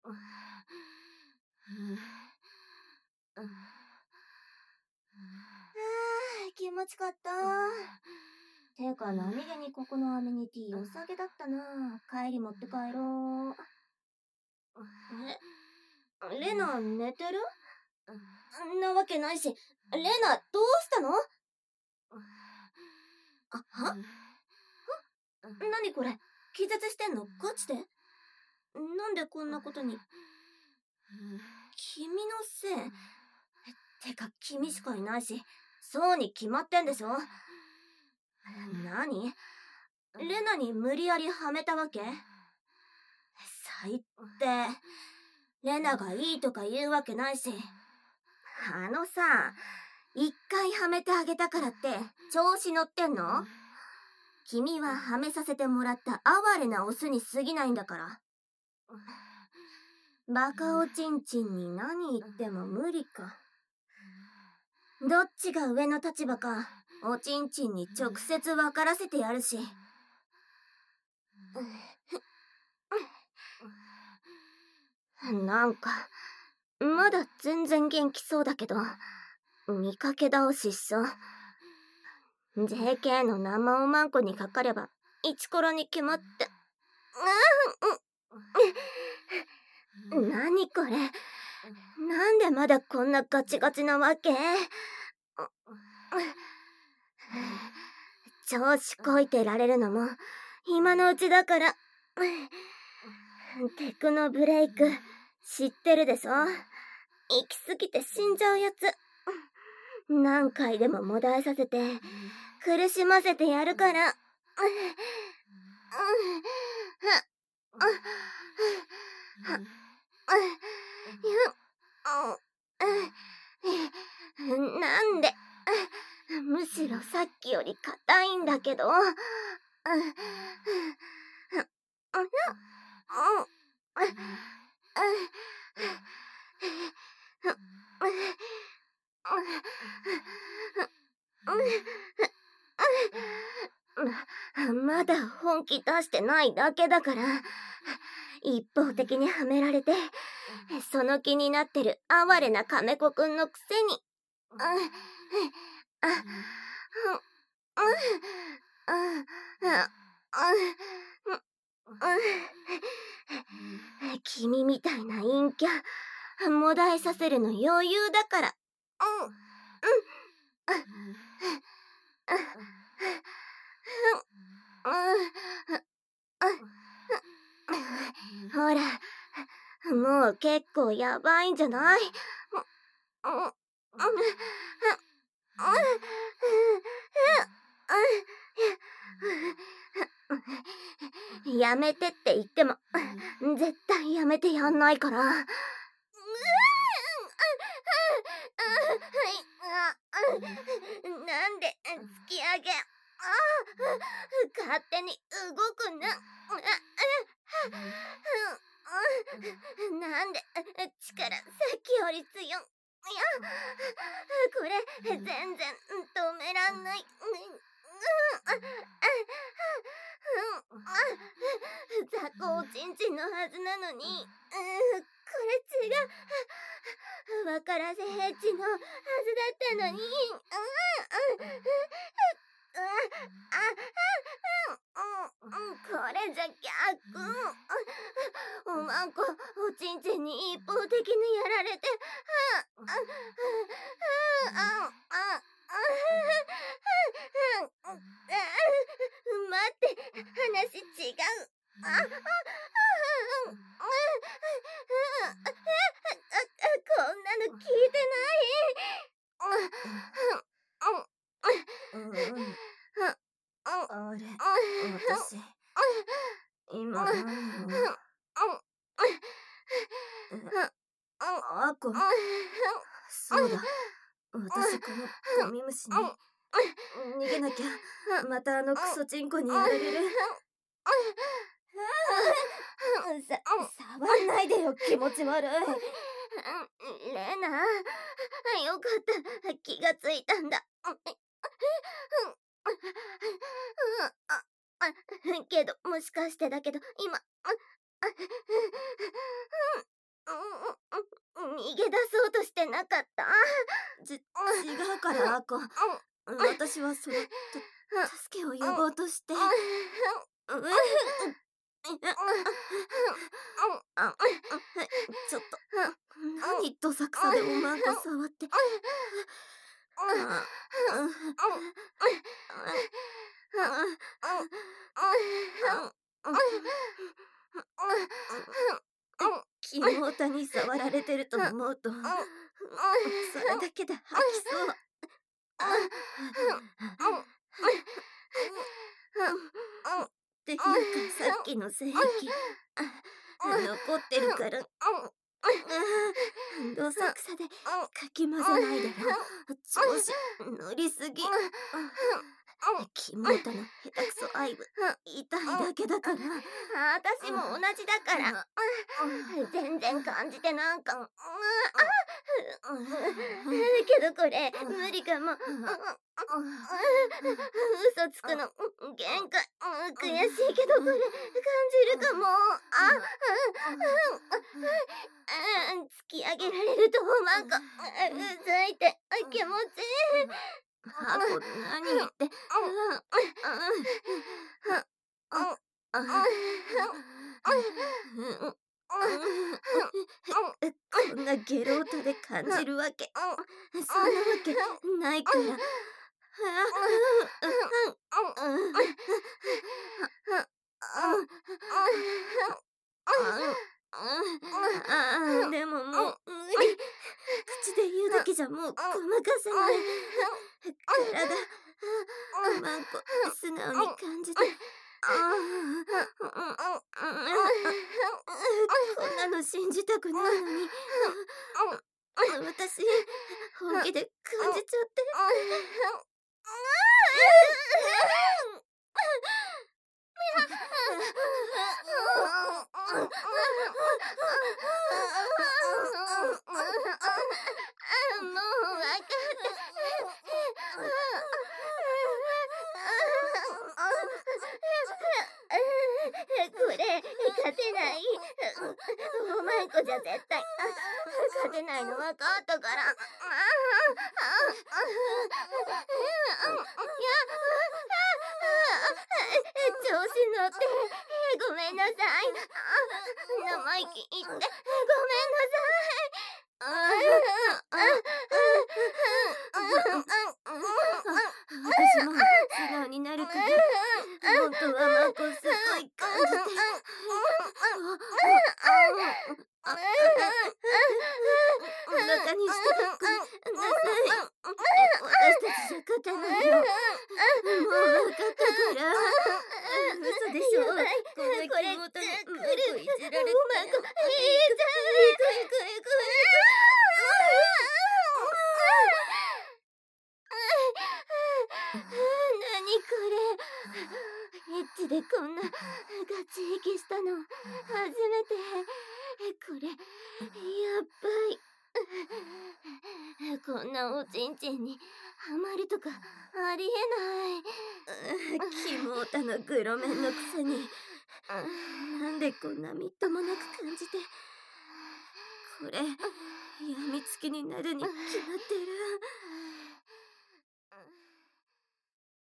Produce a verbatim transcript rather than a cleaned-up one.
気持ちかった。てか何気にここのアメニティ良さげだったな。帰り持って帰ろう。え、レナ寝てる？んなわけないし。レナどうしたの？あ、は？何これ？気絶してんの？ガチで？なんでこんなことに。君のせい？てか君しかいないし、そうに決まってんでしょ。何？レナに無理やりはめたわけ？最低。レナがいいとか言うわけないし。あのさ、一回はめてあげたからって調子乗ってんの？君ははめさせてもらった哀れなオスに過ぎないんだから。バカおちんちんに何言っても無理か。どっちが上の立場か、おちんちんに直接分からせてやるし。なんか、まだ全然元気そうだけど、見かけ倒しっしょ。ジェーケー の生おまんこにかかれば、イチコロに決まって。うん、何これ。なんでまだこんなガチガチなわけ？調子こいてられるのも今のうちだから。テクノブレイク知ってるでしょ？行き過ぎて死んじゃうやつ。何回でももだえさせて苦しませてやるから。なんで？むしろさっきより硬いんだけど。まだ本気出してないだけだから。一方的にはめられてその気になってる哀れな亀子くんのくせに。君みたいな陰キャもだえさせるの余裕だから。ほら、もう結構やばいんじゃない？やめてって言っても絶対やめてやんないから。なんで突き上げ勝手に動くんだ。なんで力さっきより強い。いやこれ全然止めらんない。雑魚おちんちんのはずなのに、これ違う。分からせヘッジのはずだったのに。これじゃ逆。おまんこおちんちんに一方的にやられて。待って、話違う。こんなの聞いてない。あれ、私、今何を。あこ、そうだ、私このゴミ虫に逃げなきゃ。またあのクソチンコにやられる。さ、触んないでよ、気持ち悪い。レナ、よかった、気がついたんだ。けど、もしかしてだけど、今、 逃げ出そうとしてなかった？ じ、違うから、アコ。私はその、助けを呼ぼうとして。ちょっと、何どさくさでおまんこ触って。キモータに触られてると思うと、それだけで吐きそう。っていうか、さっきの精液残ってるから、どさくさでかき混ぜないでよ。調子乗りすぎ。キモータの下手くそ愛部、痛いだけだから。 私も同じだから。全然感じてなんか。けどこれ無理かも。嘘つくの限界。悔しいけどこれ感じるかも。あ、突き上げられるとなんかうざいって気持ちいい。 アコ、何言って。こんなゲロ音で感じるわけ、そんなわけないから。でももう無理。口で言うだけじゃもうごまかせない。体、おまんこ素直に感じて。こんなの信じたくないのに、私本気で感じちゃって。 もうわかった。これ勝てない。おまんこじゃ絶対勝てないの分かったから。調子乗ってごめんなさい。生意気言ってごめんなさい。 私も素直になるから。本当はマンコすごい感じて。バカにしてごめんなさい。私たちじゃ勝てないの。もう分かったから。嘘でしょ。こんな気元にうまくいじられて。うまくいじられて。 何これ。エッチでこんなガチ息したの初めて。これやっばい。こんなおちんちんにハマるとかありえない。 キモータのグロメンのくせに、なんでこんなみっともなく感じて。これやみつきになるに決まってる。